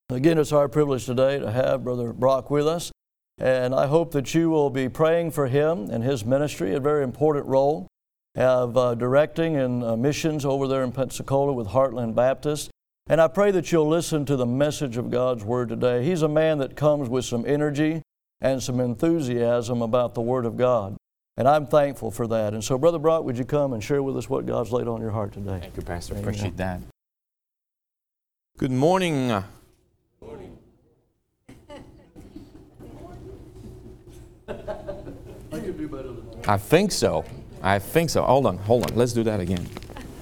Again, it's our privilege today to have Brother Brock with us, and I hope that you will be praying for him and his ministry, a very important role of directing and missions over there in Pensacola with Heartland Baptist. And I pray that you'll listen to the message of God's Word today. He's a man that comes with some energy and some enthusiasm about the Word of God, and I'm thankful for that. And so, Brother Brock, would you come and share with us what God's laid on your heart today? Thank you, Pastor. Amen. Appreciate that. Good morning. I could do better than that. I think so. Hold on. Let's do that again.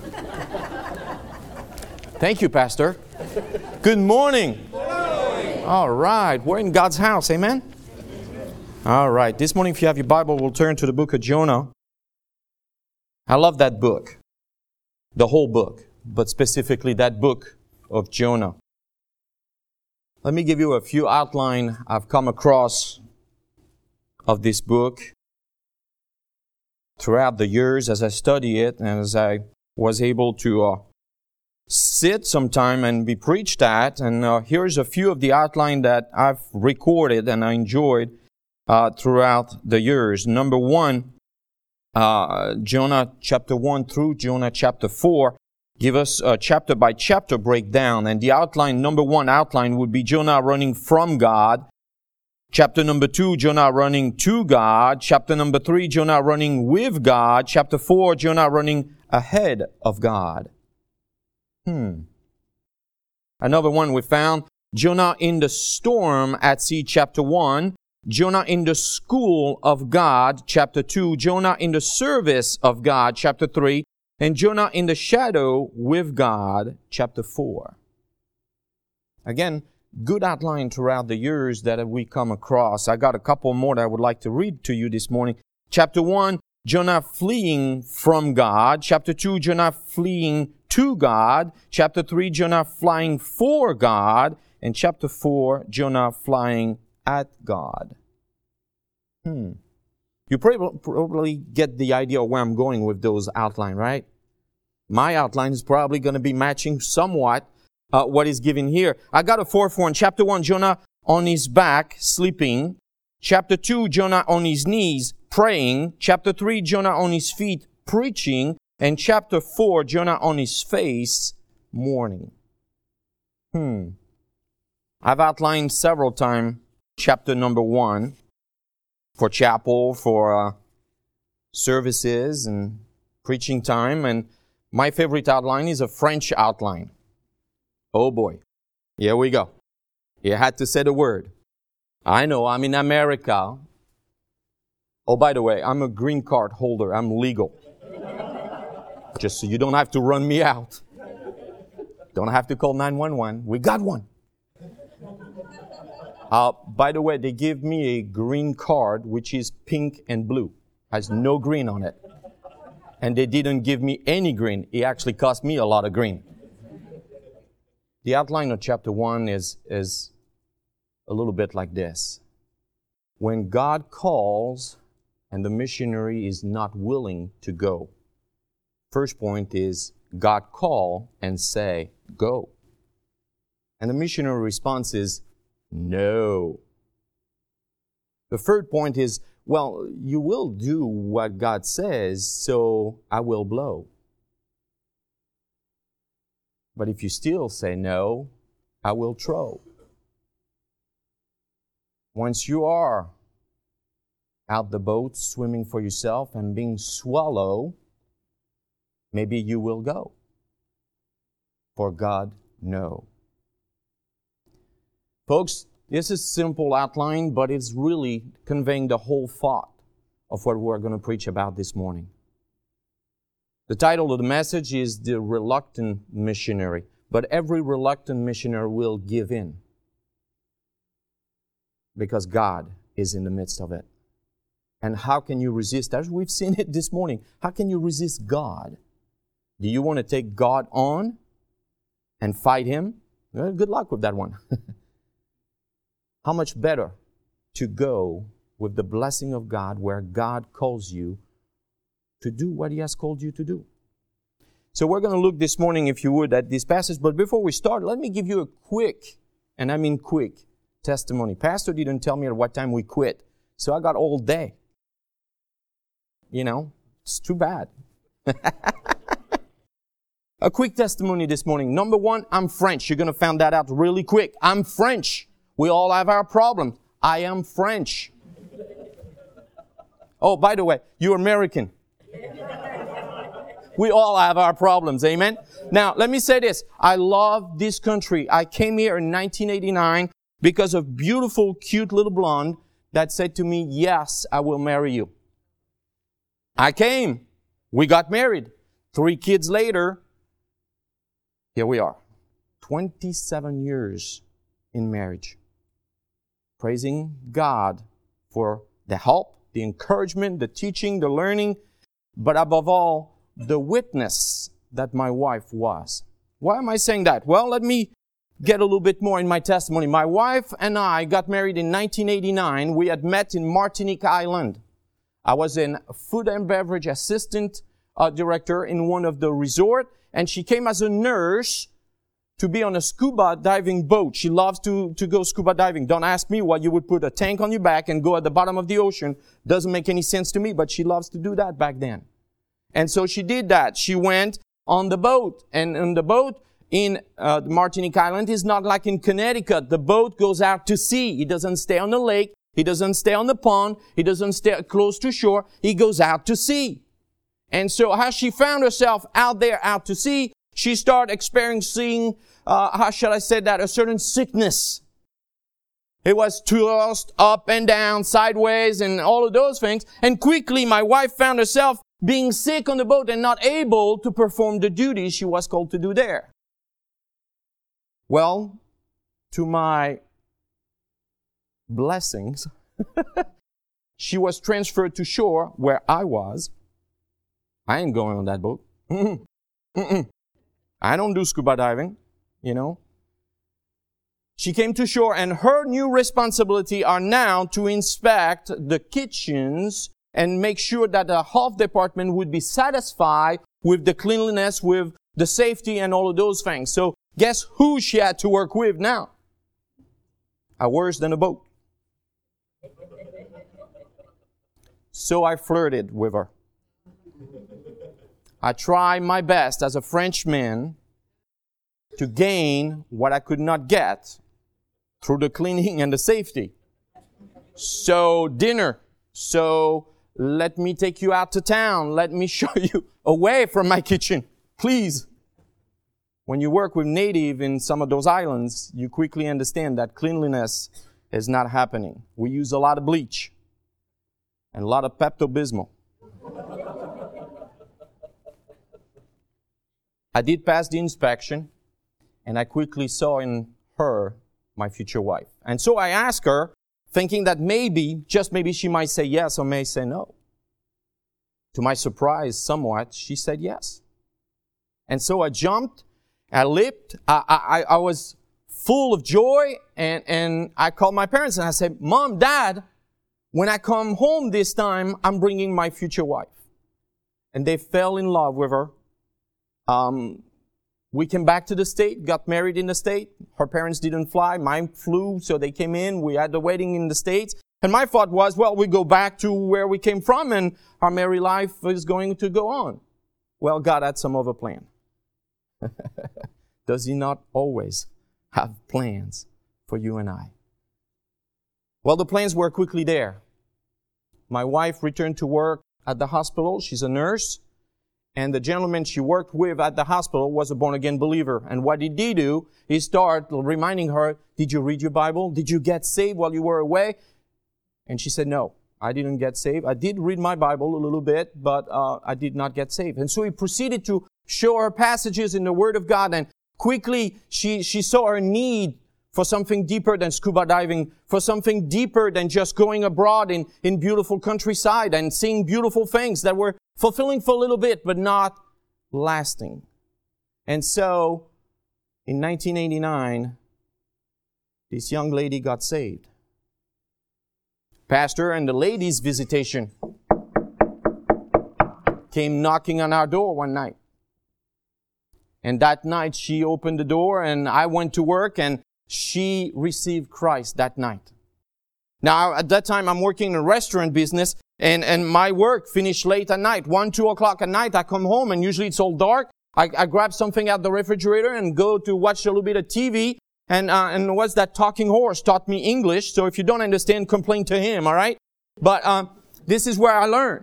Thank you, Pastor. Good morning. All right. We're in God's house. Amen? All right. This morning, if you have your Bible, we'll turn to the book of Jonah. I love that book. The whole book, but specifically that book of Jonah. Let me give you a few outline I've come across of this book throughout the years as I study it and as I was able to sit sometime and be preached at. And here's a few of the outline that I've recorded and I enjoyed throughout the years. Number one, Jonah chapter 1 through Jonah chapter 4 give us a chapter by chapter breakdown. And the outline, number one outline would be Jonah running from God. Chapter number 2, Jonah running to God. Chapter number 3, Jonah running with God. Chapter 4, Jonah running ahead of God. Another one we found, Jonah in the storm at sea, chapter 1. Jonah in the school of God, chapter 2. Jonah in the service of God, chapter 3. And Jonah in the shadow with God, chapter 4. Again, good outline throughout the years that we come across. I got a couple more that I would like to read to you this morning. Chapter 1, Jonah fleeing from God. Chapter 2, Jonah fleeing to God. Chapter 3, Jonah flying for God. And chapter 4, Jonah flying at God. You probably get the idea of where I'm going with those outline, right? My outline is probably going to be matching somewhat what is given here. I got a fourth one. Chapter 1, Jonah on his back, sleeping. Chapter 2, Jonah on his knees, praying. Chapter 3, Jonah on his feet, preaching. And chapter 4, Jonah on his face, mourning. I've outlined several times chapter number 1 for chapel, for services and preaching time. And my favorite outline is a French outline. Oh boy. Here we go. You had to say the word. I know, I'm in America. Oh, by the way, I'm a green card holder. I'm legal. Just so you don't have to run me out. Don't have to call 911. We got one. By the way, they give me a green card, which is pink and blue. Has no green on it. And they didn't give me any green. It actually cost me a lot of green. The outline of chapter 1 is a little bit like this. When God calls and the missionary is not willing to go. First point is God call and say, go. And the missionary response is, no. The third point is, well, you will do what God says, so I will blow. But if you still say no, I will throw. Once you are out the boat, swimming for yourself and being swallowed, maybe you will go. For God, no. Folks, this is a simple outline, but it's really conveying the whole thought of what we're going to preach about this morning. The title of the message is The Reluctant Missionary. But every reluctant missionary will give in. Because God is in the midst of it. And how can you resist? As we've seen it this morning, how can you resist God? Do you want to take God on and fight Him? Well, good luck with that one. How much better to go with the blessing of God where God calls you to do what He has called you to do. So we're going to look this morning, if you would, at this passage. But before we start, let me give you a quick and I mean quick, testimony. Pastor didn't tell me at what time we quit, so I got all day. You know, it's too bad. A quick testimony this morning. Number one, I'm French. You're going to find that out really quick. I'm French. We all have our problems. I am French. Oh, by the way, you're American. We all have our problems. Amen? Now, let me say this. I love this country. I came here in 1989 because of beautiful, cute little blonde that said to me, yes, I will marry you. I came. We got married. 3 kids later, here we are. 27 years in marriage. Praising God for the help, the encouragement, the teaching, the learning, but above all, the witness that my wife was. Why am I saying that? Well, let me get a little bit more in my testimony. My wife and I got married in 1989. We had met in Martinique Island. I was a food and beverage assistant director in one of the resorts, and she came as a nurse to be on a scuba diving boat. She loves to go scuba diving. Don't ask me why you would put a tank on your back and go at the bottom of the ocean. Doesn't make any sense to me, but she loves to do that back then. And so she did that. She went on the boat. And on the boat in the Martinique Island is not like in Connecticut. The boat goes out to sea. It doesn't stay on the lake. It doesn't stay on the pond. It doesn't stay close to shore. It goes out to sea. And so as she found herself out there, out to sea, she started experiencing, how shall I say that, a certain sickness. It was tossed up and down, sideways, and all of those things. And quickly, my wife found herself being sick on the boat and not able to perform the duties she was called to do there. Well, to my blessings, she was transferred to shore where I was. I ain't going on that boat. I don't do scuba diving, you know. She came to shore, and her new responsibility are now to inspect the kitchens and make sure that the health department would be satisfied with the cleanliness, with the safety, and all of those things. So guess who she had to work with now? Worse than a boat. So I flirted with her. I tried my best as a Frenchman to gain what I could not get through the cleaning and the safety. So dinner. So let me take you out to town. Let me show you away from my kitchen. Please. When you work with native in some of those islands, you quickly understand that cleanliness is not happening. We use a lot of bleach and a lot of Pepto-Bismol. I did pass the inspection, and I quickly saw in her my future wife. And so I asked her, thinking that maybe, just maybe, she might say yes or may say no. To my surprise, somewhat, she said yes. And so I jumped, I leaped, I was full of joy, and I called my parents and I said, Mom, Dad, when I come home this time, I'm bringing my future wife. And they fell in love with her. We came back to the state, got married in the state. Her parents didn't fly. Mine flew, so they came in. We had the wedding in the States. And my thought was, well, we go back to where we came from and our married life is going to go on. Well, God had some other plan. Does He not always have plans for you and I? Well, the plans were quickly there. My wife returned to work at the hospital. She's a nurse. And the gentleman she worked with at the hospital was a born-again believer. And what did he do? He started reminding her, did you read your Bible? Did you get saved while you were away? And she said, no, I didn't get saved. I did read my Bible a little bit, but I did not get saved. And so he proceeded to show her passages in the Word of God. And quickly, she saw her need for something deeper than scuba diving, for something deeper than just going abroad in beautiful countryside and seeing beautiful things that were fulfilling for a little bit, but not lasting. And so, in 1989, this young lady got saved. Pastor and the ladies' visitation came knocking on our door one night. And that night, she opened the door, and I went to work, and she received Christ that night. Now, at that time, I'm working in a restaurant business, and my work finished late at night, 1, 2 o'clock at night. I come home, and usually it's all dark. I grab something out the refrigerator and go to watch a little bit of TV. And what's that talking horse taught me English. So if you don't understand, complain to him, all right? But this is where I learned.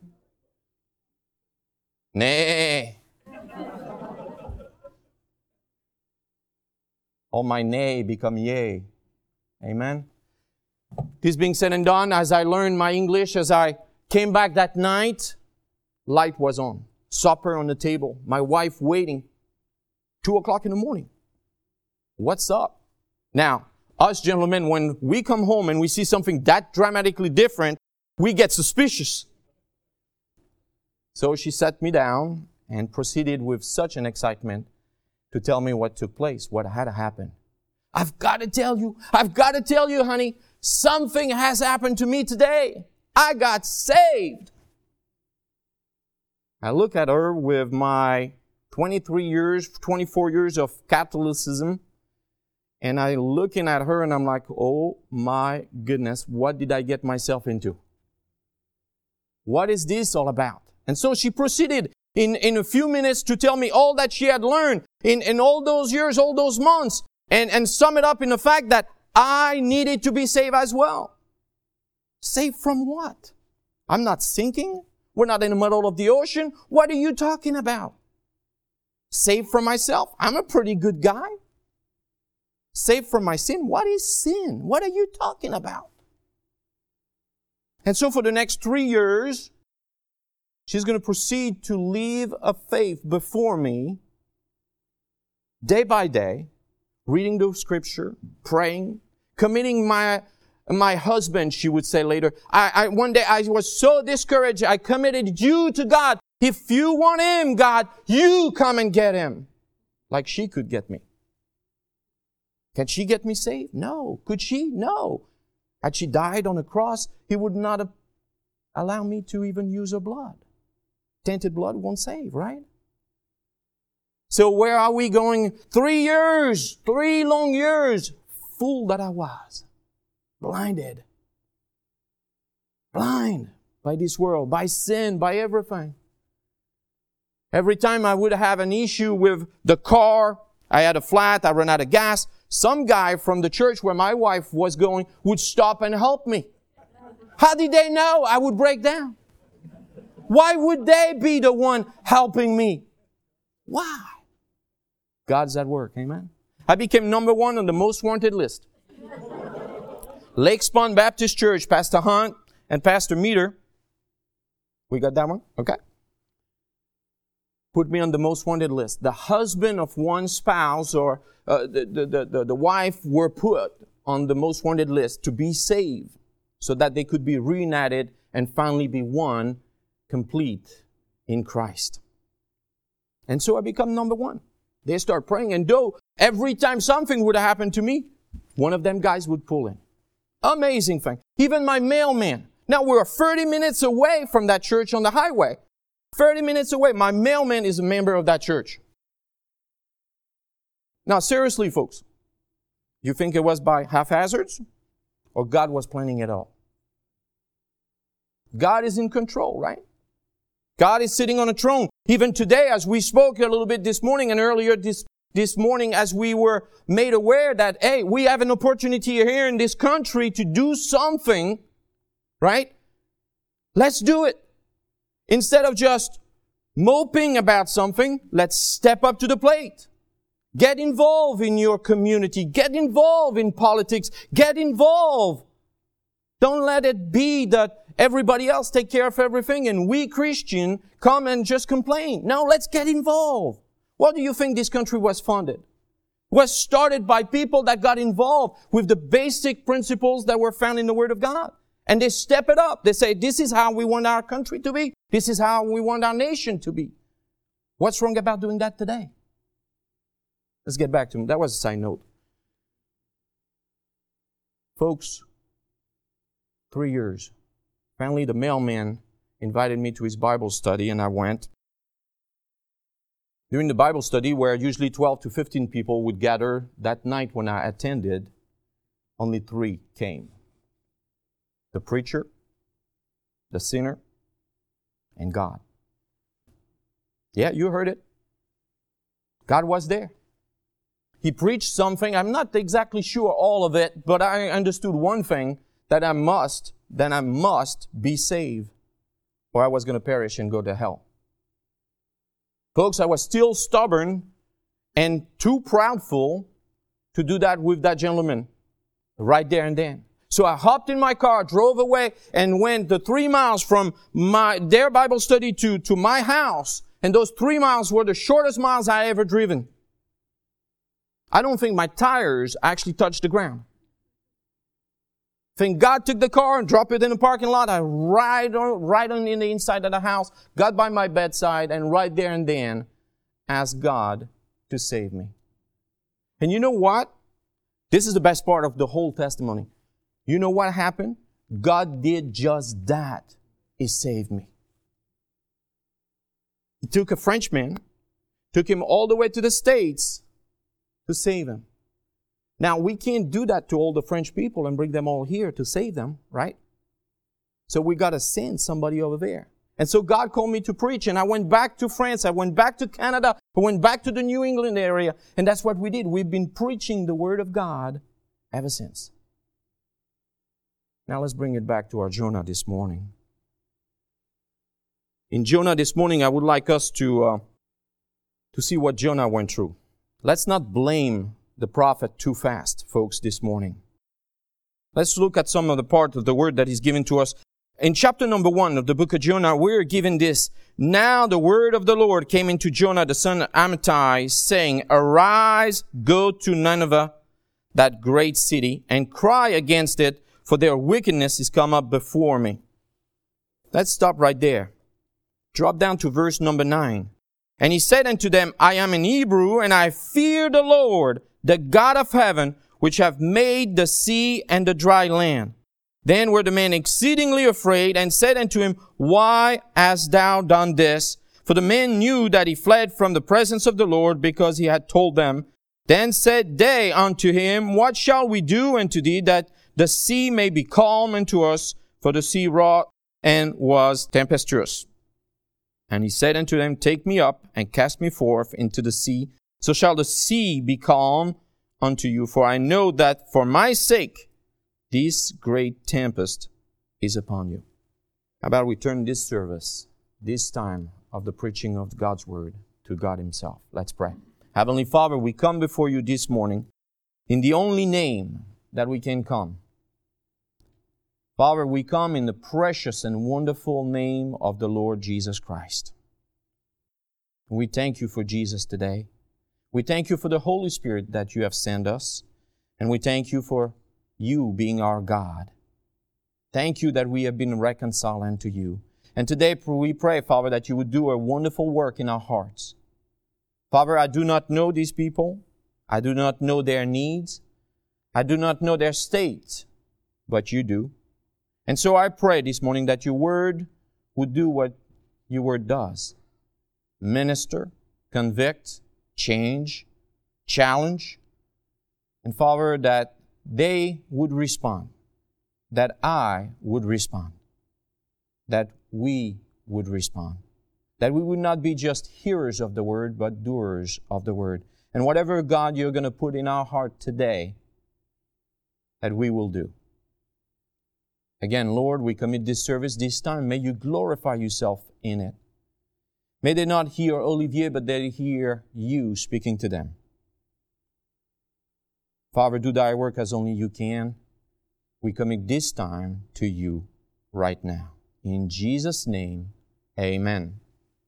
Nay. All my nay become yea. Amen. This being said and done, as I learned my English, as I came back that night, light was on. Supper on the table. My wife waiting. 2 o'clock in the morning. What's up? Now, us gentlemen, when we come home and we see something that dramatically different, we get suspicious. So she sat me down and proceeded with such an excitement to tell me what took place, what had happened. I've got to tell you, honey, something has happened to me today. I got saved. I look at her with my 24 years of Catholicism, and I'm looking at her and I'm like, oh my goodness, what did I get myself into? What is this all about? And so she proceeded in a few minutes to tell me all that she had learned in all those years, all those months, and sum it up in the fact that I needed to be saved as well. Saved from what? I'm not sinking. We're not in the middle of the ocean. What are you talking about? Saved from myself? I'm a pretty good guy. Saved from my sin? What is sin? What are you talking about? And so for the next 3 years, she's going to proceed to live a faith before me, day by day, reading the Scripture, praying, committing my husband, she would say later. One day I was so discouraged, I committed you to God. If you want Him, God, you come and get Him. Like she could get me. Can she get me saved? No. Could she? No. Had she died on a cross, He would not have allowed me to even use her blood. Tainted blood won't save, right? So where are we going? 3 years, 3 long years. Fool that I was. Blinded. Blind by this world, by sin, by everything. Every time I would have an issue with the car, I had a flat, I ran out of gas, some guy from the church where my wife was going would stop and help me. How did they know I would break down? Why would they be the one helping me? Why? God's at work, amen? I became number 1 on the most wanted list. Lake Spawn Baptist Church, Pastor Hunt and Pastor Meter. We got that one? Okay. Put me on the most wanted list. The husband of one spouse or the wife were put on the most wanted list to be saved so that they could be reunited and finally be one complete in Christ. And so I become number 1. They start praying, and though every time something would happen to me, one of them guys would pull in. Amazing thing. Even my mailman. Now we're 30 minutes away from that church on the highway. 30 minutes away. My mailman is a member of that church. Now seriously, folks, you think it was by haphazards? Or God was planning it all? God is in control, right? God is sitting on a throne. Even today, as we spoke a little bit this morning and earlier this morning, as we were made aware that, hey, we have an opportunity here in this country to do something, right? Let's do it. Instead of just moping about something, let's step up to the plate. Get involved in your community. Get involved in politics. Get involved. Don't let it be that everybody else take care of everything and we Christian come and just complain. No, let's get involved. What do you think this country was funded? It was started by people that got involved with the basic principles that were found in the Word of God. And they step it up. They say, this is how we want our country to be. This is how we want our nation to be. What's wrong about doing that today? Let's get back to him. That was a side note. Folks, 3 years. Finally, the mailman invited me to his Bible study, and I went. During the Bible study, where usually 12 to 15 people would gather, that night when I attended, only 3 came. The preacher, the sinner, and God. Yeah, you heard it. God was there. He preached something. I'm not exactly sure all of it, but I understood one thing, that I must be saved, or I was going to perish and go to hell. Folks, I was still stubborn and too proudful to do that with that gentleman right there and then. So I hopped in my car, drove away, and went the 3 miles from their Bible study to my house. And those 3 miles were the shortest miles I ever driven. I don't think my tires actually touched the ground. I think God took the car and dropped it in the parking lot. I right on in the inside of the house, got by my bedside, and right there and then asked God to save me. And you know what? This is the best part of the whole testimony. You know what happened? God did just that. He saved me. He took a Frenchman, took him all the way to the States to save him. Now, we can't do that to all the French people and bring them all here to save them, right? So we got to send somebody over there. And so God called me to preach, and I went back to France, I went back to Canada, I went back to the New England area, and that's what we did. We've been preaching the Word of God ever since. Now let's bring it back to our Jonah this morning. In Jonah this morning, I would like us to see what Jonah went through. Let's not blame the prophet too fast, folks, this morning. Let's look at some of the part of the word that is given to us. In chapter number 1 of the book of Jonah, we're given this. Now the word of the Lord came into Jonah, the son of Amittai, saying, Arise, go to Nineveh, that great city, and cry against it, for their wickedness is come up before me. Let's stop right there. Drop down to verse number 9. And he said unto them, I am an Hebrew, and I fear the Lord, the God of heaven, which have made the sea and the dry land. Then were the men exceedingly afraid, and said unto him, Why hast thou done this? For the men knew that he fled from the presence of the Lord, because he had told them. Then said they unto him, What shall we do unto thee, that the sea may be calm unto us? For the sea wrought and was tempestuous. And he said unto them, Take me up, and cast me forth into the sea. So shall the sea be calm unto you. For I know that for my sake this great tempest is upon you. How about we turn this service, this time of the preaching of God's Word, to God Himself. Let's pray. Heavenly Father, we come before you this morning in the only name that we can come. Father, we come in the precious and wonderful name of the Lord Jesus Christ. We thank you for Jesus today. We thank you for the Holy Spirit that you have sent us. And we thank you for you being our God. Thank you that we have been reconciled unto you. And today we pray, Father, that you would do a wonderful work in our hearts. Father, I do not know these people. I do not know their needs. I do not know their state, but you do. And so I pray this morning that your word would do what your word does. Minister, convict, change, challenge. And Father, that they would respond. That I would respond. That we would respond. That we would not be just hearers of the word, but doers of the word. And whatever, God, you're going to put in our heart today, that we will do. Again, Lord, we commit this service this time. May you glorify yourself in it. May they not hear Olivier, but they hear you speaking to them. Father, do thy work as only you can. We commit this time to you right now. In Jesus' name, amen.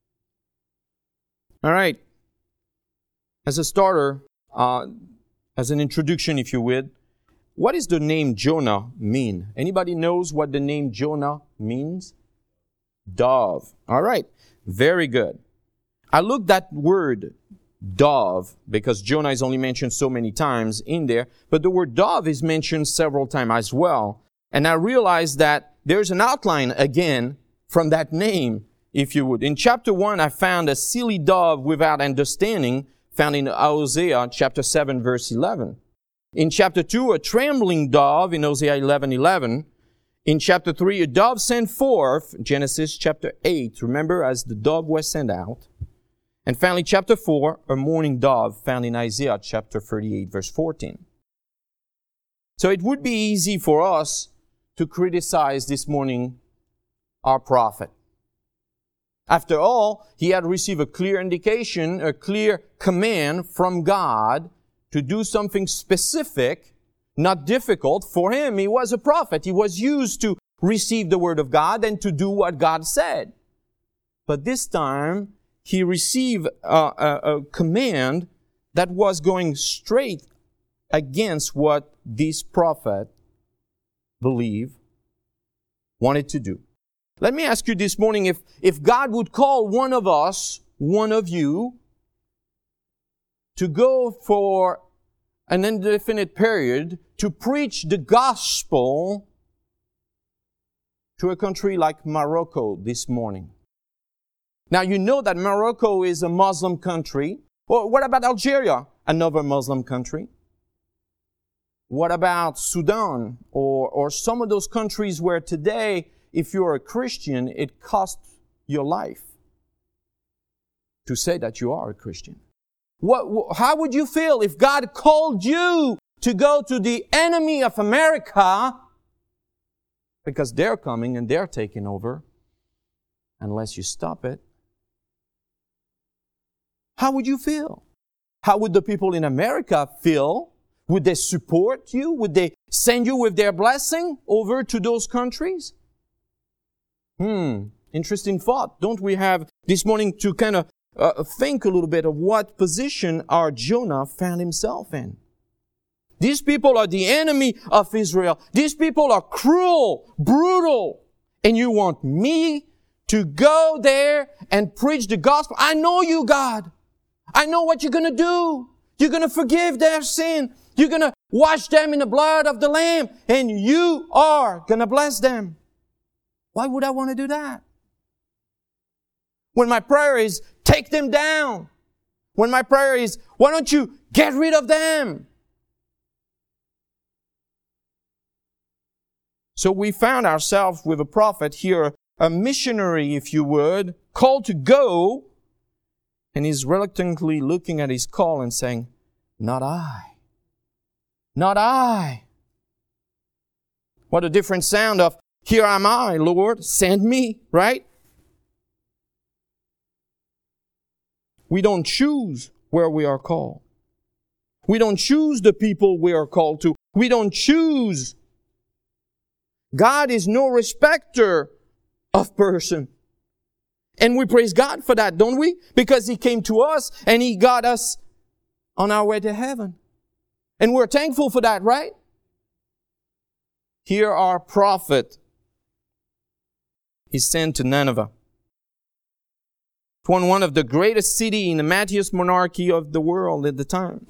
All right. As a starter, as an introduction, if you would, what does the name Jonah mean? Anybody knows what the name Jonah means? Dove. All right. Very good. I looked that word dove because Jonah is only mentioned so many times in there, but the word dove is mentioned several times as well. And I realized that there's an outline again from that name if you would. In chapter 1, I found a silly dove without understanding, found in Hosea chapter 7, verse 11. In chapter 2, a trembling dove in Hosea 11:11. In chapter 3, a dove sent forth, Genesis chapter 8, remember, as the dove was sent out. And finally, chapter 4, a mourning dove found in Isaiah chapter 38, verse 14. So it would be easy for us to criticize this morning our prophet. After all, he had received a clear indication, a clear command from God to do something specific, not difficult. For him, he was a prophet. He was used to receive the word of God and to do what God said. But this time, he received a command that was going straight against what this prophet believed, wanted to do. Let me ask you this morning, if God would call one of us, one of you, to go for an indefinite period to preach the gospel to a country like Morocco this morning. Now, you know that Morocco is a Muslim country. Well, what about Algeria? Another Muslim country. What about Sudan or some of those countries where today, if you're a Christian, it costs your life to say that you are a Christian? How would you feel if God called you to go to the enemy of America because they're coming and they're taking over unless you stop it? How would you feel? How would the people in America feel? Would they support you? Would they send you with their blessing over to those countries? Interesting thought. Don't we have this morning to kind of think a little bit of what position our Jonah found himself in? These people are the enemy of Israel. These people are cruel, brutal. And you want me to go there and preach the gospel? I know you, God. I know what you're going to do. You're going to forgive their sin. You're going to wash them in the blood of the Lamb. And you are going to bless them. Why would I want to do that? When my prayer is, take them down. When my prayer is, why don't you get rid of them? So we found ourselves with a prophet here, a missionary, if you would, called to go, and he's reluctantly looking at his call and saying, not I. Not I. What a different sound of, here am I, Lord, send me, right? We don't choose where we are called. We don't choose the people we are called to. We don't choose. God is no respecter of person. And we praise God for that, don't we? Because He came to us and He got us on our way to heaven. And we're thankful for that, right? Here our prophet is sent to Nineveh. It was one of the greatest cities in the Matthias monarchy of the world at the time.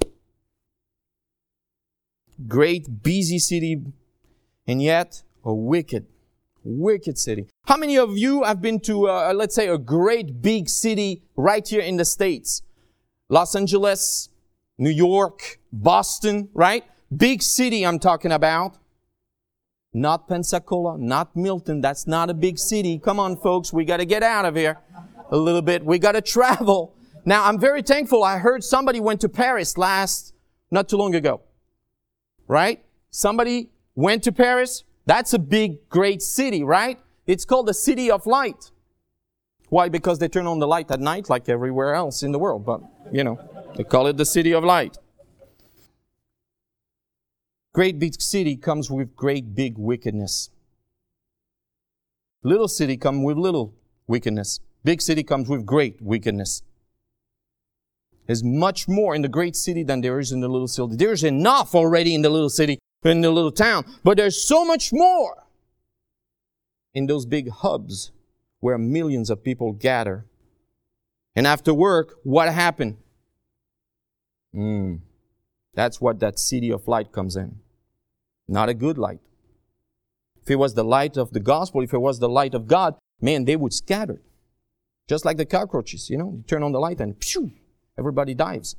Great, busy city, and yet a wicked city. How many of you have been to, let's say, a great big city right here in the States? Los Angeles, New York, Boston, right? Big city I'm talking about. Not Pensacola, not Milton. That's not a big city. Come on, folks. We got to get out of here a little bit. We got to travel. Now, I'm very thankful. I heard somebody went to Paris not too long ago. Right? Somebody went to Paris. That's a big, great city, right? It's called the City of Light. Why? Because they turn on the light at night like everywhere else in the world. But, they call it the City of Light. Great big city comes with great big wickedness. Little city comes with little wickedness. Big city comes with great wickedness. There's much more in the great city than there is in the little city. There's enough already in the little city, in the little town. But there's so much more in those big hubs where millions of people gather. And after work, what happened? That's what that City of Light comes in. Not a good light. If it was the light of the gospel, if it was the light of God, man, they would scatter. Just like the cockroaches, you turn on the light and phew, everybody dives.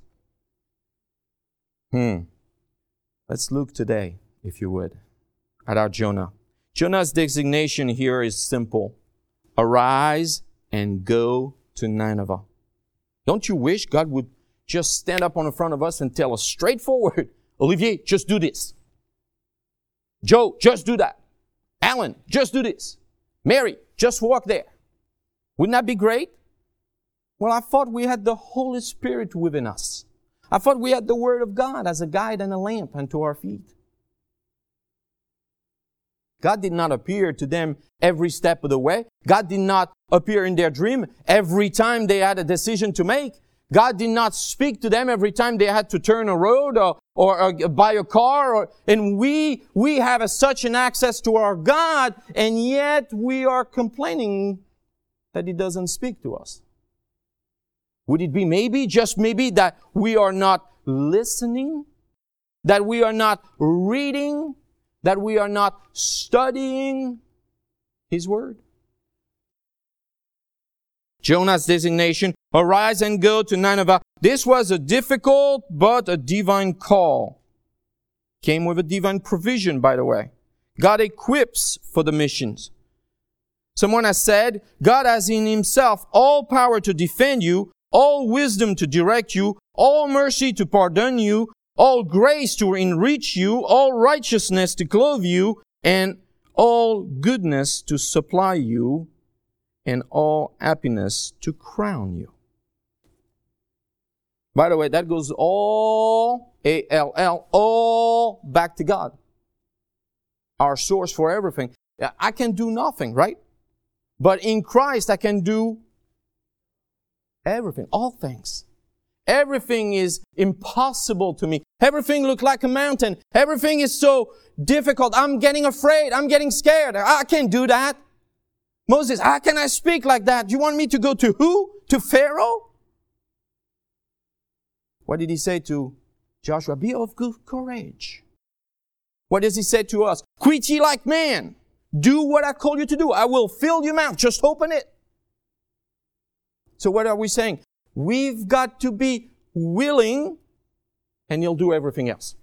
Let's look today, if you would, at our Jonah. Jonah's designation here is simple. Arise and go to Nineveh. Don't you wish God would just stand up on the front of us and tell us straightforward, Olivier, just do this. Joe, just do that. Alan, just do this. Mary, just walk there. Wouldn't that be great? Well, I thought we had the Holy Spirit within us. I thought we had the Word of God as a guide and a lamp unto our feet. God did not appear to them every step of the way. God did not appear in their dream every time they had a decision to make. God did not speak to them every time they had to turn a road or buy a car. And we have such an access to our God, and yet we are complaining that He doesn't speak to us. Would it be maybe, just maybe, that we are not listening? That we are not reading? That we are not studying His Word? Jonah's designation, arise and go to Nineveh. This was a difficult but a divine call. Came with a divine provision, by the way. God equips for the missions. Someone has said, God has in Himself all power to defend you, all wisdom to direct you, all mercy to pardon you, all grace to enrich you, all righteousness to clothe you, and all goodness to supply you, and all happiness to crown you. By the way, that goes all, A-L-L, all back to God. Our source for everything. I can do nothing, right? But in Christ, I can do everything, all things. Everything is impossible to me. Everything looks like a mountain. Everything is so difficult. I'm getting afraid. I'm getting scared. I can't do that. Moses, how can I speak like that? Do you want me to go to who? To Pharaoh? What did He say to Joshua? Be of good courage. What does He say to us? Quit ye like man. Do what I call you to do. I will fill your mouth. Just open it. So what are we saying? We've got to be willing, and He'll do everything else.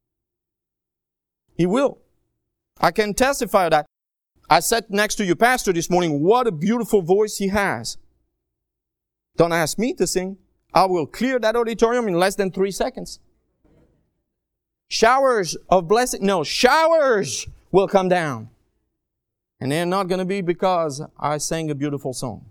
He will. I can testify that. I sat next to your pastor this morning. What a beautiful voice he has. Don't ask me to sing. I will clear that auditorium in less than 3 seconds. Showers of blessing. No, showers will come down. And they're not going to be because I sang a beautiful song.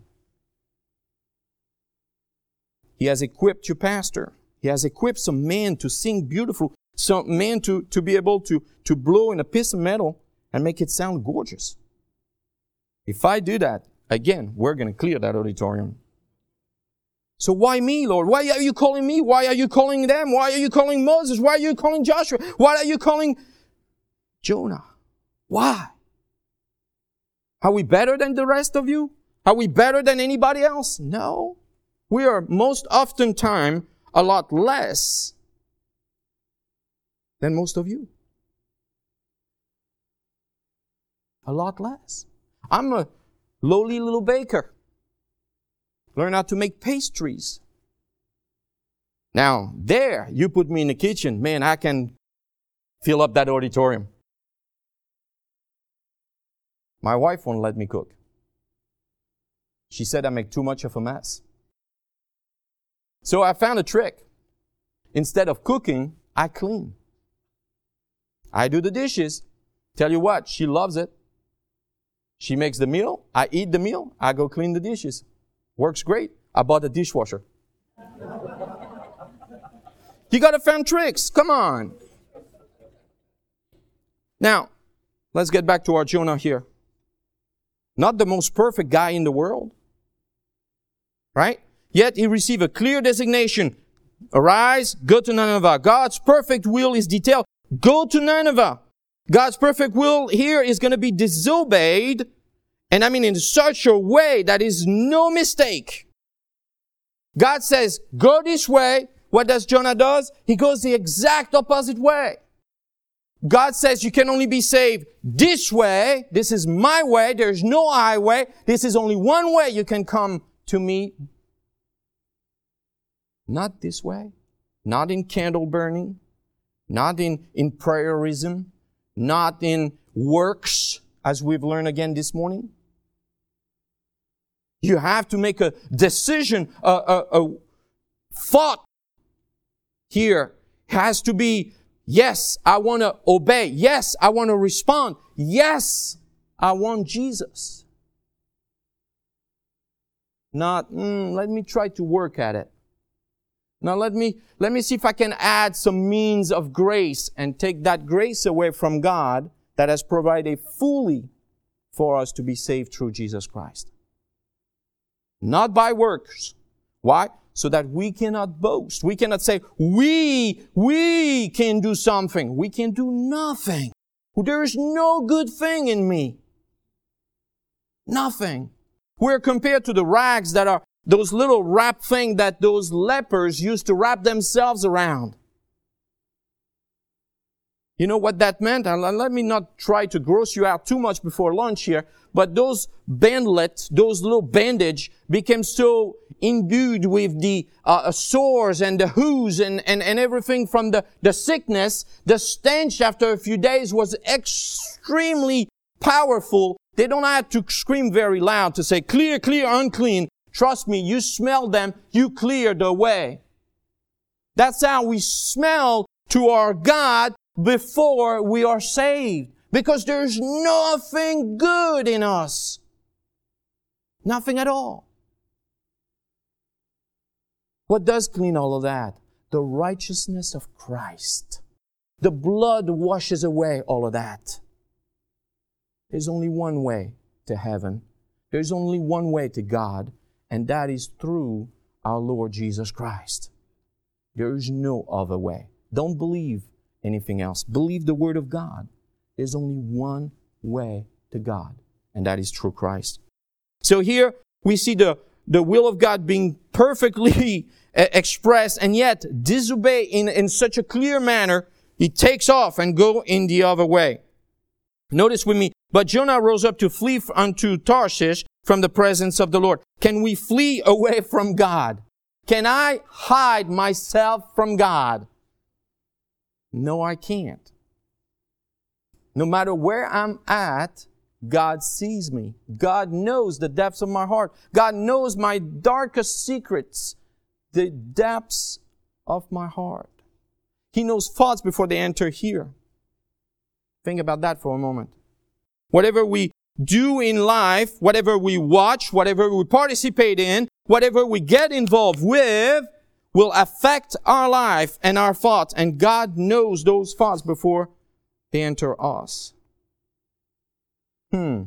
He has equipped your pastor. He has equipped some men to sing beautiful. Some men to be able to blow in a piece of metal and make it sound gorgeous. If I do that, again, we're going to clear that auditorium. So why me, Lord? Why are you calling me? Why are you calling them? Why are you calling Moses? Why are you calling Joshua? Why are you calling Jonah? Why? Are we better than the rest of you? Are we better than anybody else? No. We are most often time a lot less than most of you. A lot less. I'm a lowly little baker. Learn how to make pastries. Now, there, you put me in the kitchen, man, I can fill up that auditorium. My wife won't let me cook. She said I make too much of a mess. So I found a trick. Instead of cooking, I clean. I do the dishes. Tell you what, she loves it. She makes the meal. I eat the meal. I go clean the dishes. Works great. I bought a dishwasher. You got to find tricks. Come on. Now, let's get back to our Jonah here. Not the most perfect guy in the world. Right? Yet he received a clear designation. Arise, go to Nineveh. God's perfect will is detailed. Go to Nineveh. God's perfect will here is going to be disobeyed. And I mean in such a way that is no mistake. God says, go this way. What does Jonah do? He goes the exact opposite way. God says you can only be saved this way. This is my way. There's no highway. This is only one way you can come to me. Not this way. Not in candle burning. Not in prayerism. Not in works, as we've learned again this morning. You have to make a decision, a thought here has to be, yes, I want to obey. Yes, I want to respond. Yes, I want Jesus. Not, let me try to work at it. Now let me see if I can add some means of grace and take that grace away from God that has provided fully for us to be saved through Jesus Christ. Not by works. Why? So that we cannot boast. We cannot say, we can do something. We can do nothing. There is no good thing in me. Nothing. We're compared to the rags that are those little wrap things that those lepers used to wrap themselves around. You know what that meant? And let me not try to gross you out too much before lunch here, but those bandlets, those little bandage became so imbued with the sores and the wounds and everything from the sickness. The stench after a few days was extremely powerful. They don't have to scream very loud to say, clear, clear, unclean. Trust me, you smell them, you clear the way. That's how we smell to our God before we are saved. Because there's nothing good in us. Nothing at all. What does clean all of that? The righteousness of Christ. The blood washes away all of that. There's only one way to heaven. There's only one way to God, and that is through our Lord Jesus Christ. There is no other way. Don't believe anything else. Believe the Word of God. There's only one way to God, and that is through Christ. So here we see the will of God being perfectly expressed, and yet disobey in such a clear manner. He takes off and go in the other way. Notice with me, but Jonah rose up to flee unto Tarshish from the presence of the Lord. Can we flee away from God? Can I hide myself from God? No, I can't. No matter where I'm at, God sees me. God knows the depths of my heart. God knows my darkest secrets, the depths of my heart. He knows thoughts before they enter here. Think about that for a moment. Whatever we do in life, whatever we watch, whatever we participate in, whatever we get involved with, will affect our life and our thoughts. And God knows those thoughts before they enter us. Now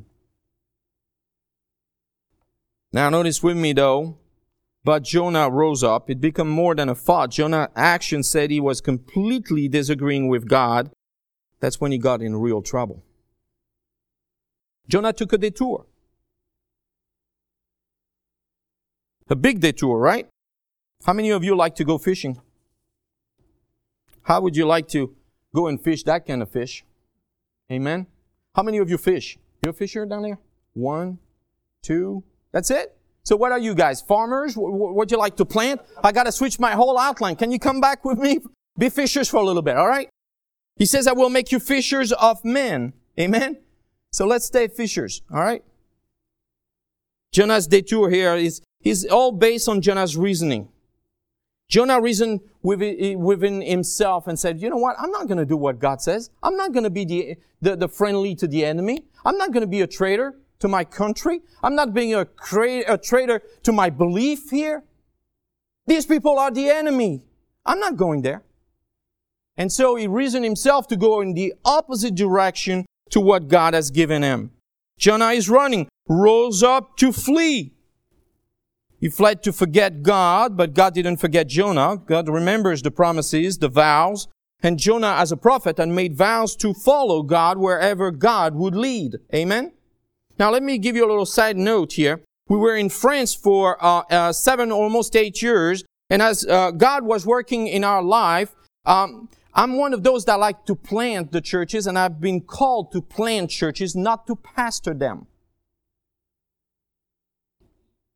notice with me though, but Jonah rose up. It became more than a thought. Jonah's action said he was completely disagreeing with God. That's when he got in real trouble. Jonah took a detour. A big detour, right? How many of you like to go fishing? How would you like to go and fish that kind of fish? Amen? How many of you fish? You're a fisher down there? 1, 2, that's it? So what are you guys? Farmers? Would you like to plant? I got to switch my whole outline. Can you come back with me? Be fishers for a little bit, all right? He says, I will make you fishers of men. Amen? So let's stay fishers, all right? Jonah's detour here is all based on Jonah's reasoning. Jonah reasoned within himself and said, you know what? I'm not going to do what God says. I'm not going to be the friendly to the enemy. I'm not going to be a traitor to my country. I'm not being a traitor to my belief here. These people are the enemy. I'm not going there. And so he reasoned himself to go in the opposite direction to what God has given him. Jonah is running, rose up to flee. He fled to forget God, but God didn't forget Jonah. God remembers the promises, the vows, and Jonah as a prophet had made vows to follow God wherever God would lead. Amen? Now let me give you a little side note here. We were in France for 7, almost 8 years, and as God was working in our life, I'm one of those that like to plant the churches, and I've been called to plant churches, not to pastor them.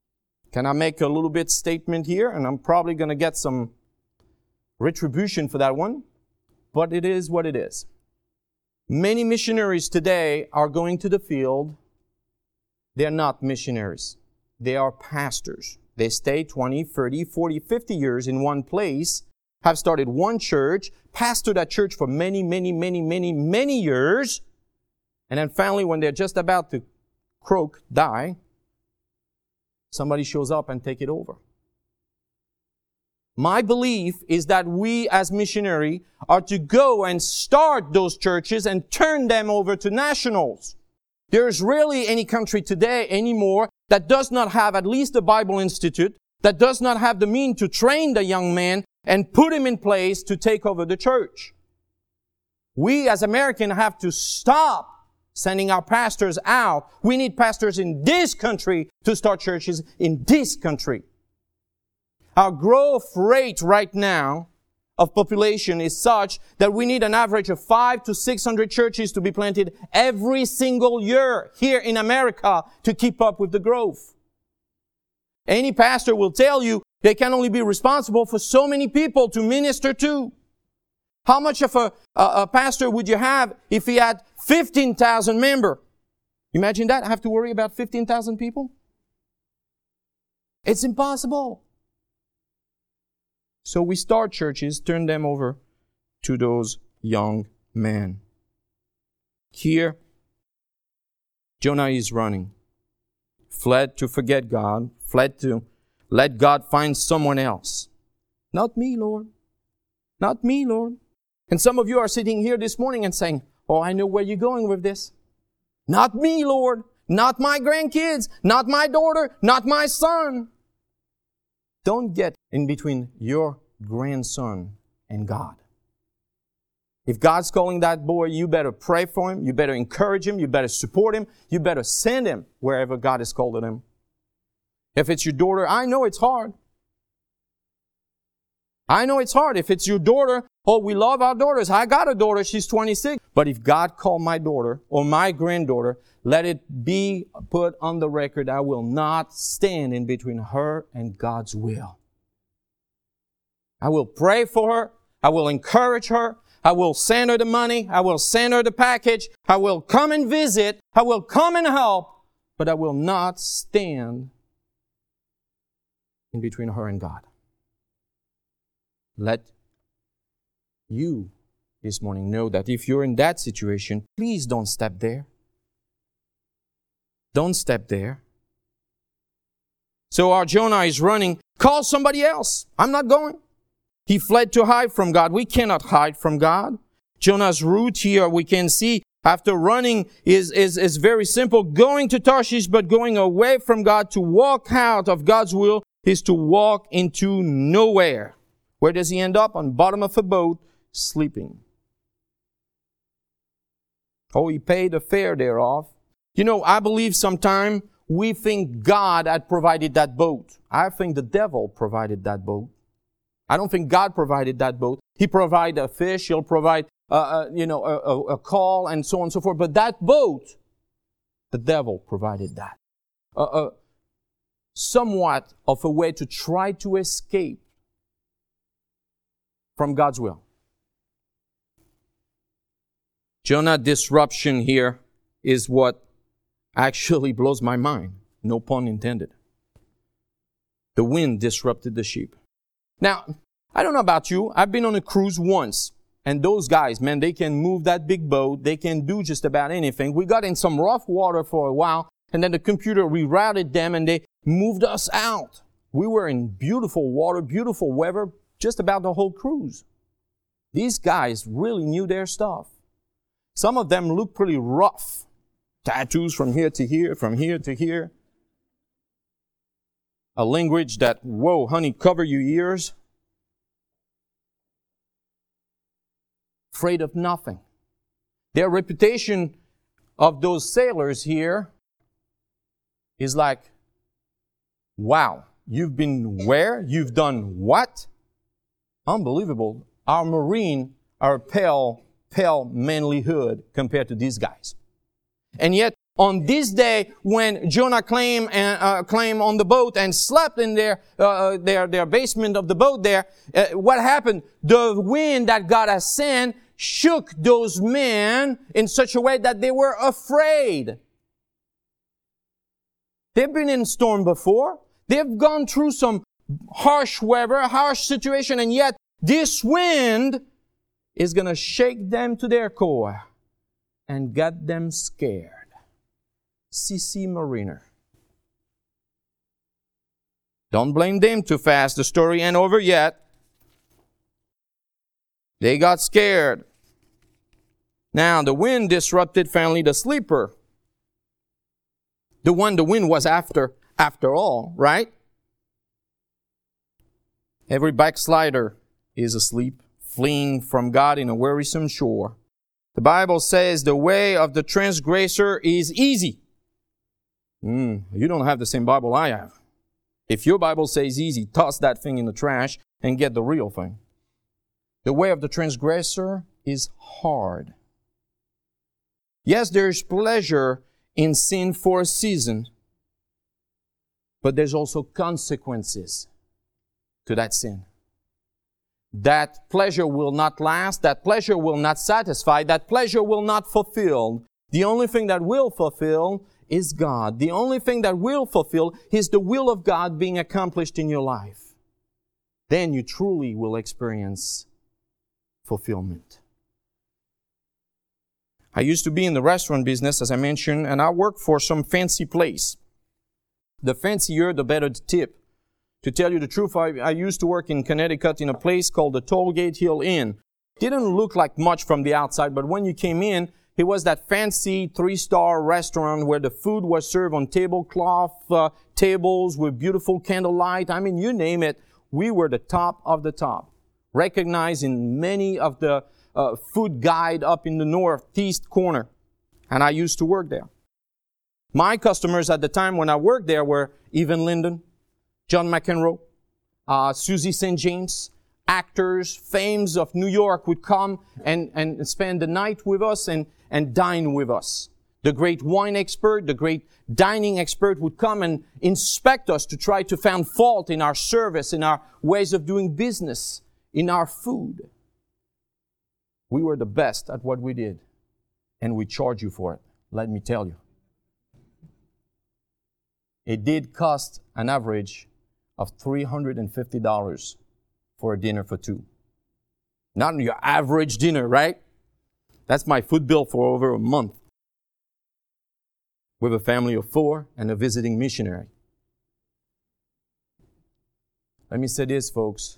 Can I make a little bit statement here? And I'm probably going to get some retribution for that one. But it is what it is. Many missionaries today are going to the field. They're not missionaries. They are pastors. They stay 20, 30, 40, 50 years in one place, have started one church, pastored that church for many, many, many, many, many years, and then finally when they're just about to die, somebody shows up and take it over. My belief is that we as missionaries are to go and start those churches and turn them over to nationals. There's rarely any country today anymore that does not have at least a Bible Institute, that does not have the means to train the young man and put him in place to take over the church. We as Americans have to stop sending our pastors out. We need pastors in this country to start churches in this country. Our growth rate right now of population is such that we need an average of 500 to 600 churches to be planted every single year here in America to keep up with the growth. Any pastor will tell you they can only be responsible for so many people to minister to. How much of a pastor would you have if he had 15,000 members? Imagine that. I have to worry about 15,000 people? It's impossible. So we start churches, turn them over to those young men. Here, Jonah is running. Fled to forget God. Fled to let God find someone else. Not me, Lord. Not me, Lord. And some of you are sitting here this morning and saying, oh, I know where you're going with this. Not me, Lord. Not my grandkids. Not my daughter. Not my son. Don't get in between your grandson and God. If God's calling that boy, you better pray for him. You better encourage him. You better support him. You better send him wherever God has called him. If it's your daughter, I know it's hard. I know it's hard. If it's your daughter, oh, we love our daughters. I got a daughter. She's 26. But if God called my daughter or my granddaughter, let it be put on the record, I will not stand in between her and God's will. I will pray for her. I will encourage her. I will send her the money. I will send her the package. I will come and visit. I will come and help. But I will not stand in between her and God. Let you this morning know that if you're in that situation, please don't step there. Don't step there. So our Jonah is running. Call somebody else. I'm not going. He fled to hide from God. We cannot hide from God. Jonah's route here, we can see after running is very simple. Going to Tarshish, but going away from God to walk out of God's will is to walk into nowhere. Where does he end up? On the bottom of a boat, sleeping. Oh, he paid the fare thereof. You know, I believe sometimes we think God had provided that boat. I think the devil provided that boat. I don't think God provided that boat. He provided a fish. He'll provide, a call and so on and so forth. But that boat, the devil provided that. Somewhat of a way to try to escape from God's will. Jonah disruption here is what actually blows my mind. No pun intended. The wind disrupted the ship. Now, I don't know about you. I've been on a cruise once. And those guys, man, they can move that big boat. They can do just about anything. We got in some rough water for a while. And then the computer rerouted them and they moved us out. We were in beautiful water, beautiful weather, just about the whole cruise. These guys really knew their stuff. Some of them looked pretty rough. Tattoos from here to here, from here to here. A language that, whoa, honey, cover your ears. Afraid of nothing. Their reputation of those sailors here is like, wow, you've been where? You've done what? Unbelievable. Our Marine are pale manlyhood compared to these guys. And yet, on this day when Jonah came on the boat and slept in their basement of the boat there, what happened? The wind that God has sent shook those men in such a way that they were afraid. They've been in storm before. They've gone through some harsh weather, harsh situation, and yet this wind is going to shake them to their core and get them scared. C.C. Mariner. Don't blame them too fast. The story ain't over yet. They got scared. Now, the wind disrupted finally the sleeper. The one the wind was after all, right? Every backslider is asleep, fleeing from God in a wearisome shore. The Bible says the way of the transgressor is easy. You don't have the same Bible I have. If your Bible says easy, toss that thing in the trash and get the real thing. The way of the transgressor is hard. Yes, there's pleasure in sin for a season, but there's also consequences to that sin. That pleasure will not last. That pleasure will not satisfy. That pleasure will not fulfill. The only thing that will fulfill is God. The only thing that will fulfill is the will of God being accomplished in your life. Then you truly will experience fulfillment. I used to be in the restaurant business, as I mentioned, and I worked for some fancy place. The fancier, the better the tip. To tell you the truth, I used to work in Connecticut in a place called the Tollgate Hill Inn. Didn't look like much from the outside, but when you came in, it was that fancy 3-star restaurant where the food was served on tablecloth tables with beautiful candlelight. I mean, you name it, we were the top of the top. Recognized in many of the food guide up in the northeast corner. And I used to work there. My customers at the time when I worked there were Evan Linden, John McEnroe, Susie St. James, actors, fames of New York would come and spend the night with us and dine with us. The great wine expert, the great dining expert would come and inspect us to try to find fault in our service, in our ways of doing business, in our food. We were the best at what we did, and we charge you for it, let me tell you. It did cost an average of $350 for a dinner for two. Not your average dinner, right? That's my food bill for over a month. With a family of 4 and a visiting missionary. Let me say this, folks.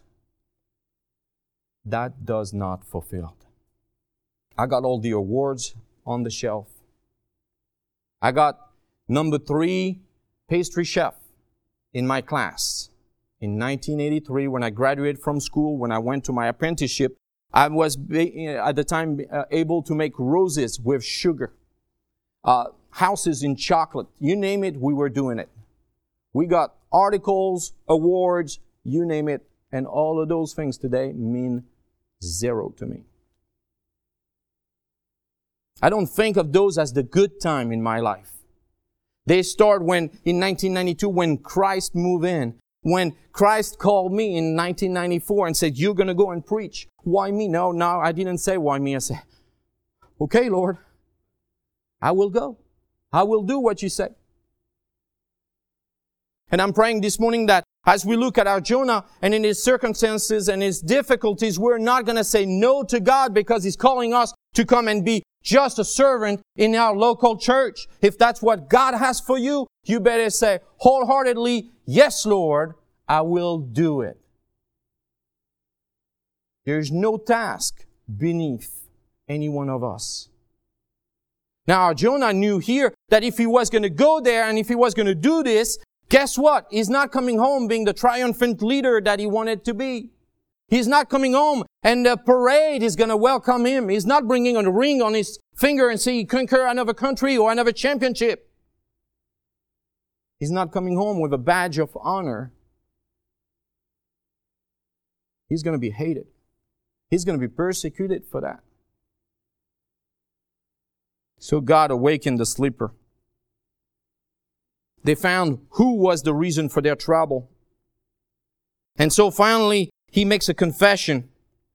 That does not fulfill. I got all the awards on the shelf. I got number 3 pastry chef in my class. In 1983, when I graduated from school, when I went to my apprenticeship, I was at the time able to make roses with sugar. Houses in chocolate. You name it, we were doing it. We got articles, awards, you name it. And all of those things today mean zero to me. I don't think of those as the good time in my life. They start in 1992, when Christ moved in. When Christ called me in 1994 and said, you're going to go and preach. Why me? No, I didn't say why me. I said, okay, Lord, I will go. I will do what you say. And I'm praying this morning that as we look at our Jonah and in his circumstances and his difficulties, we're not going to say no to God because He's calling us to come and be just a servant in our local church. If that's what God has for you, you better say wholeheartedly, yes, Lord, I will do it. There's no task beneath any one of us. Now, Jonah knew here that if he was going to go there and if he was going to do this, guess what? He's not coming home being the triumphant leader that he wanted to be. He's not coming home and the parade is going to welcome him. He's not bringing a ring on his finger and say he conquer another country or another championship. He's not coming home with a badge of honor. He's going to be hated. He's going to be persecuted for that. So God awakened the sleeper. They found who was the reason for their trouble. And so finally, he makes a confession.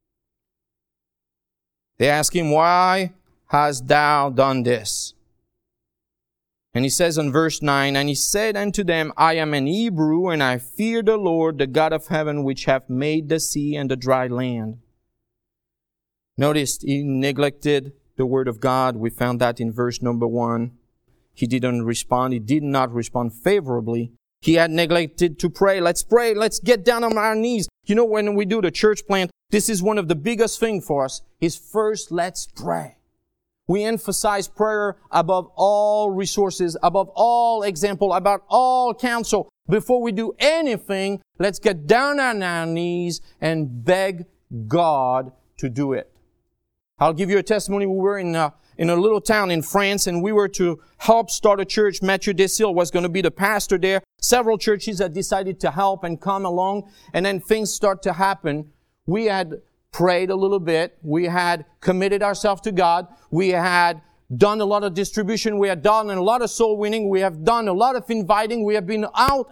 They ask him, why hast thou done this? And he says in verse 9, and he said unto them, I am an Hebrew, and I fear the Lord, the God of heaven, which hath made the sea and the dry land. Notice he neglected the word of God. We found that in verse number 1. He didn't respond. He did not respond favorably. He had neglected to pray. Let's pray. Let's get down on our knees. You know, when we do the church plant, this is one of the biggest things for us, is first, let's pray. We emphasize prayer above all resources, above all example, above all counsel. Before we do anything, let's get down on our knees and beg God to do it. I'll give you a testimony. We were in a little town in France, and we were to help start a church. Mathieu Desilles was going to be the pastor there. Several churches had decided to help and come along, and then things start to happen. We had prayed a little bit. We had committed ourselves to God. We had done a lot of distribution. We had done a lot of soul winning. We have done a lot of inviting. We have been out,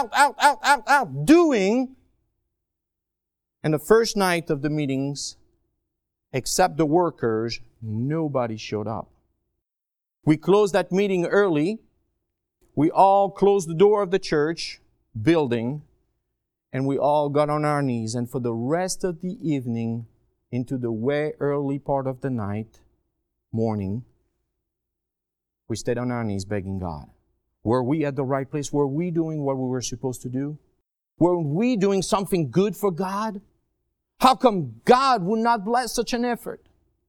doing. And the first night of the meetings, except the workers, nobody showed up. We closed that meeting early. We all closed the door of the church building, and we all got on our knees. And for the rest of the evening, into the way early part of the morning, we stayed on our knees begging God. Were we at the right place? Were we doing what we were supposed to do? Were we doing something good for God? How come God would not bless such an effort?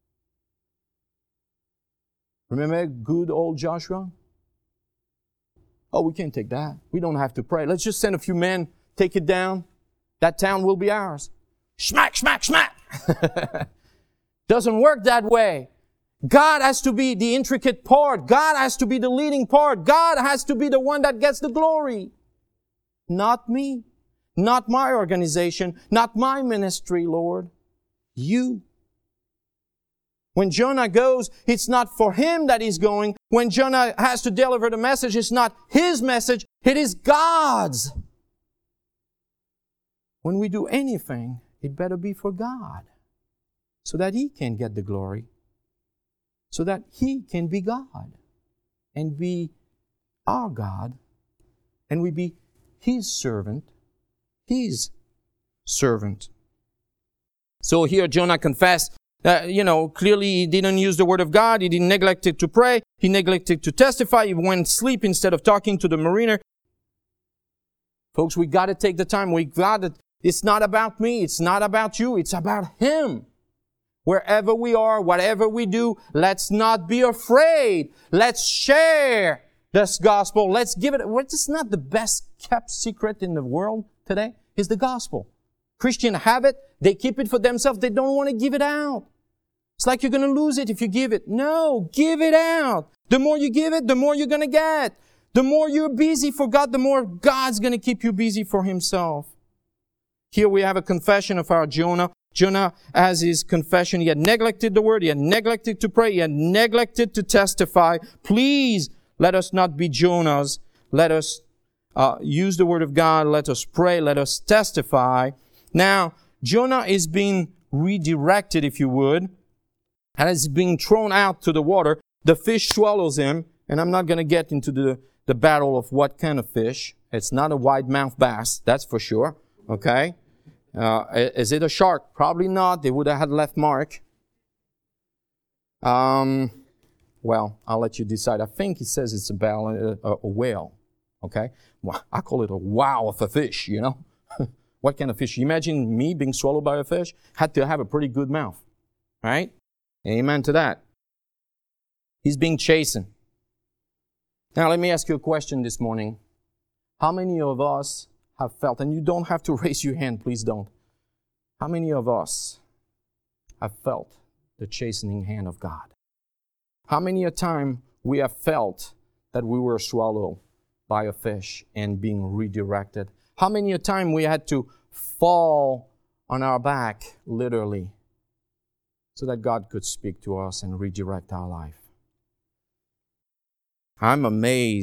Remember good old Joshua? Oh, we can't take that. We don't have to pray. Let's just send a few men, take it down. That town will be ours. Smack, smack, smack. Doesn't work that way. God has to be the intricate part. God has to be the leading part. God has to be the one that gets the glory. Not me. Not my organization. Not my ministry, Lord. You. When Jonah goes, it's not for him that he's going. When Jonah has to deliver the message, it's not his message. It is God's. When we do anything, it better be for God, so that He can get the glory, so that He can be God and be our God, and we be His servant. His servant. So here Jonah confessed that, clearly he didn't use the word of God. He didn't neglected to pray. He neglected to testify. He went to sleep instead of talking to the mariner. Folks, we got to take the time. It's not about me. It's not about you. It's about Him. Wherever we are, whatever we do, let's not be afraid. Let's share this gospel. Let's give it. It's not the best kept secret in the world today. It's the gospel. Christians have it. They keep it for themselves. They don't want to give it out. It's like you're going to lose it if you give it. No, give it out. The more you give it, the more you're going to get. The more you're busy for God, the more God's going to keep you busy for Himself. Here we have a confession of our Jonah. Jonah, as his confession, he had neglected the word, he had neglected to pray, he had neglected to testify. Please, let us not be Jonahs. Let us use the word of God. Let us pray. Let us testify. Now, Jonah is being redirected, if you would, and is being thrown out to the water. The fish swallows him, and I'm not going to get into the battle of what kind of fish. It's not a wide-mouthed bass, that's for sure. Okay? Is it a shark? Probably not. They would have had left mark. Well, I'll let you decide. I think he says it's a whale. Okay? Well, I call it a wow of a fish, What kind of fish? Imagine me being swallowed by a fish. Had to have a pretty good mouth. Right? Amen to that. He's being chastened. Now, let me ask you a question this morning. How many of us have felt, and you don't have to raise your hand, please don't. How many of us have felt the chastening hand of God? How many a time we have felt that we were swallowed by a fish and being redirected? How many a time we had to fall on our back, literally, so that God could speak to us and redirect our life? I'm amazed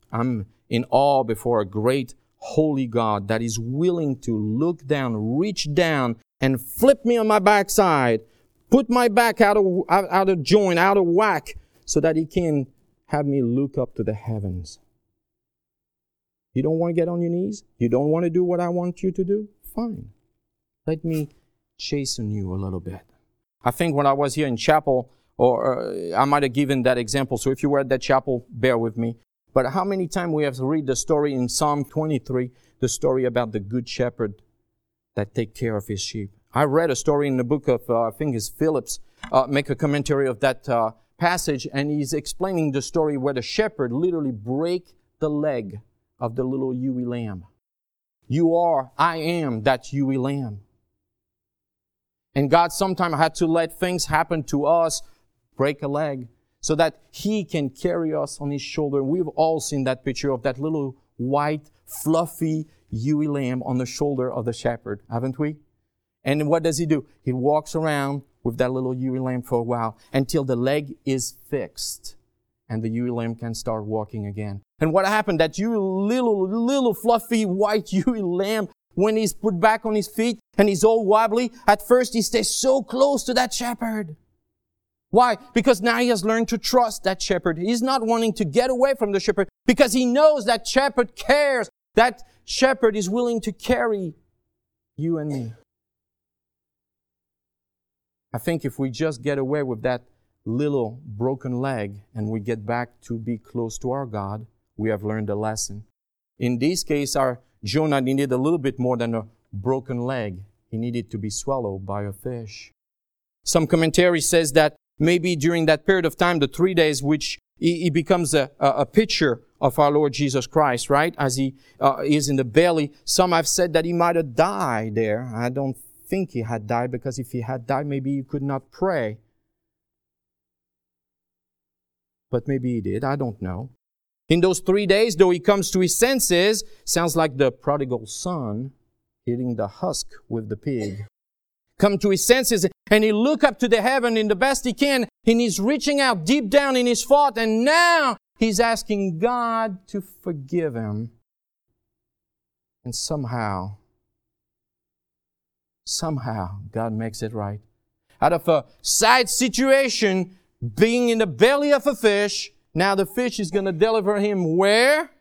I'm in awe before a great holy God that is willing to look down, reach down, and flip me on my backside, put my back out of joint, out of whack, so that He can have me look up to the heavens. You don't want to get on your knees? You don't want to do what I want you to do? Fine. Let me chasten you a little bit. I think when I was here in chapel, or I might have given that example, so if you were at that chapel, bear with me. But how many times we have to read the story in Psalm 23, the story about the good shepherd that take care of his sheep. I read a story in the book of, I think it's Phillips, make a commentary of that passage, and he's explaining the story where the shepherd literally break the leg of the little ewe lamb. I am that ewe lamb. And God sometimes had to let things happen to us, break a leg, so that He can carry us on His shoulder. We've all seen that picture of that little white, fluffy ewe lamb on the shoulder of the shepherd, haven't we? And what does He do? He walks around with that little ewe lamb for a while until the leg is fixed and the ewe lamb can start walking again. And what happened? That little fluffy white ewe lamb, when he's put back on his feet and he's all wobbly, at first he stays so close to that shepherd. Why? Because now he has learned to trust that shepherd. He's not wanting to get away from the shepherd because he knows that shepherd cares. That shepherd is willing to carry you and me. I think if we just get away with that little broken leg and we get back to be close to our God, we have learned a lesson. In this case, our Jonah needed a little bit more than a broken leg. He needed to be swallowed by a fish. Some commentary says that maybe during that period of time, the 3 days, which he becomes a picture of our Lord Jesus Christ, right? As He is in the belly. Some have said that He might have died there. I don't think He had died, because if He had died, maybe He could not pray. But maybe He did. I don't know. In those 3 days, though He comes to His senses, sounds like the prodigal son eating the husk with the pig. Come to his senses, and he look up to the heaven in the best he can, and he's reaching out deep down in his thought, and now he's asking God to forgive him. And somehow God makes it right. Out of a sad situation, being in the belly of a fish, now the fish is going to deliver him where?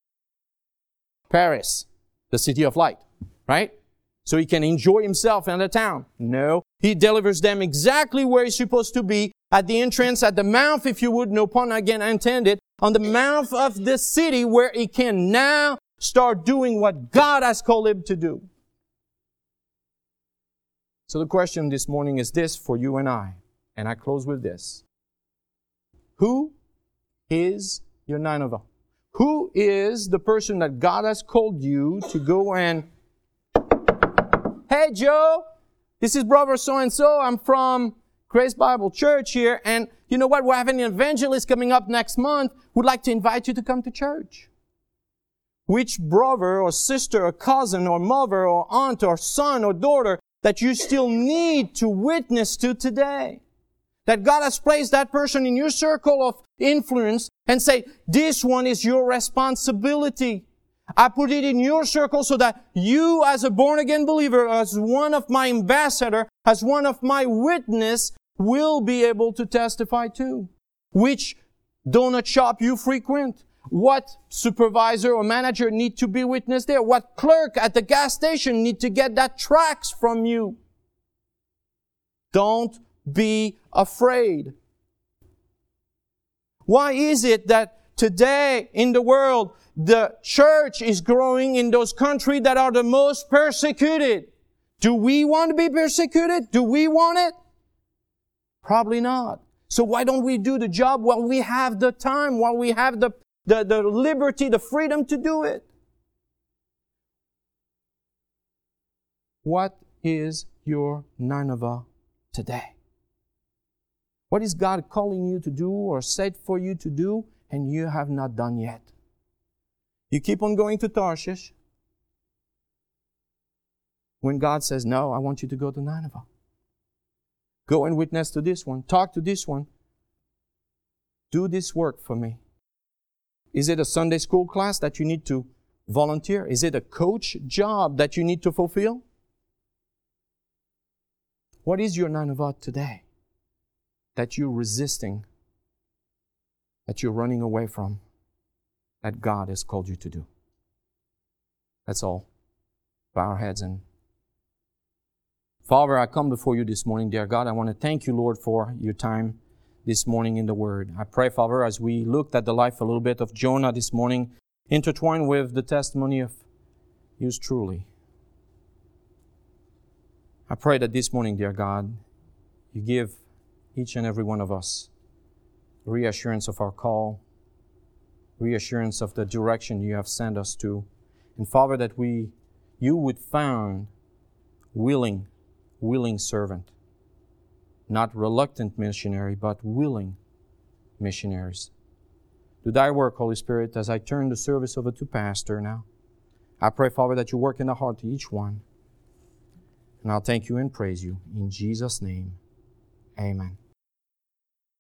Paris, the city of light, right? So he can enjoy himself in the town. No, He delivers them exactly where He's supposed to be, at the entrance, at the mouth, if you would, no pun again intended, on the mouth of the city, where he can now start doing what God has called him to do. So the question this morning is this for you and I close with this. Who is your Nineveh? Who is the person that God has called you to go and, hey Joe, this is brother so-and-so, I'm from Grace Bible Church here, and you know what, we're having an evangelist coming up next month, would like to invite you to come to church. Which brother or sister or cousin or mother or aunt or son or daughter that you still need to witness to today? That God has placed that person in your circle of influence and say, this one is your responsibility. I put it in your circle so that you as a born-again believer, as one of my ambassador, as one of my witness, will be able to testify to. Which donut shop you frequent? What supervisor or manager need to be witness there? What clerk at the gas station need to get that tracts from you? Don't be afraid. Why is it that today in the world, the church is growing in those countries that are the most persecuted? Do we want to be persecuted? Do we want it? Probably not. So why don't we do the job while we have the time, while we have the liberty, the freedom to do it? What is your Nineveh today? What is God calling you to do or said for you to do and you have not done yet? You keep on going to Tarshish when God says, no, I want you to go to Nineveh. Go and witness to this one. Talk to this one. Do this work for me. Is it a Sunday school class that you need to volunteer? Is it a coach job that you need to fulfill? What is your Nineveh today that you're resisting, that you're running away from, that God has called you to do? That's all. Bow our heads and Father, I come before you this morning, dear God. I want to thank you, Lord, for your time this morning in the Word. I pray, Father, as we looked at the life a little bit of Jonah this morning, intertwined with the testimony of yours truly. I pray that this morning, dear God, you give each and every one of us reassurance of our call, reassurance of the direction you have sent us to, and Father, that you would found willing servant, not reluctant missionary, but willing missionaries. Do thy work, Holy Spirit, as I turn the service over to Pastor now. I pray, Father, that you work in the heart of each one. And I'll thank you and praise you. In Jesus' name, amen.